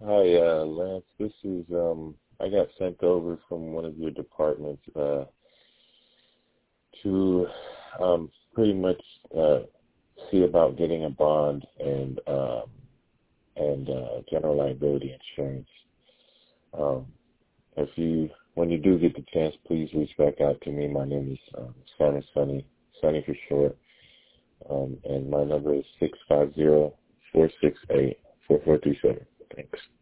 Hi, Lance. This is I got sent over from one of your departments to pretty much see about getting a bond and general liability insurance. Um, if you when you do get the chance, please reach back out to me. My name is Sonny for short, and my number is 650-468-4437. Thanks.